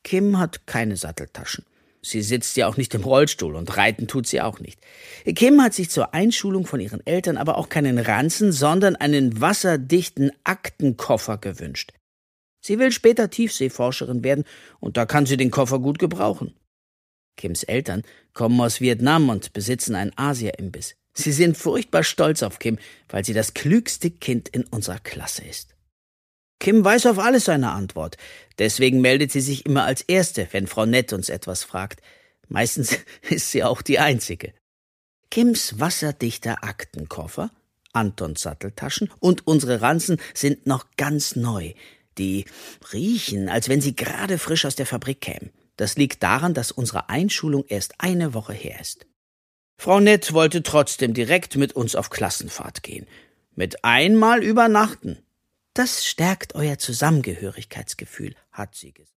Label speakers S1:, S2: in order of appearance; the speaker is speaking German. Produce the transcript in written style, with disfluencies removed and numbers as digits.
S1: Kim hat keine Satteltaschen. Sie sitzt ja auch nicht im Rollstuhl und reiten tut sie auch nicht. Kim hat sich zur Einschulung von ihren Eltern aber auch keinen Ranzen, sondern einen wasserdichten Aktenkoffer gewünscht. Sie will später Tiefseeforscherin werden und da kann sie den Koffer gut gebrauchen. Kims Eltern kommen aus Vietnam und besitzen einen Asia-Imbiss. Sie sind furchtbar stolz auf Kim, weil sie das klügste Kind in unserer Klasse ist. Kim weiß auf alles eine Antwort. Deswegen meldet sie sich immer als Erste, wenn Frau Nett uns etwas fragt. Meistens ist sie auch die Einzige. Kims wasserdichter Aktenkoffer, Antons Satteltaschen und unsere Ranzen sind noch ganz neu. Die riechen, als wenn sie gerade frisch aus der Fabrik kämen. Das liegt daran, dass unsere Einschulung erst eine Woche her ist. Frau Nett wollte trotzdem direkt mit uns auf Klassenfahrt gehen. Mit einmal übernachten. Das stärkt euer Zusammengehörigkeitsgefühl, hat sie gesagt.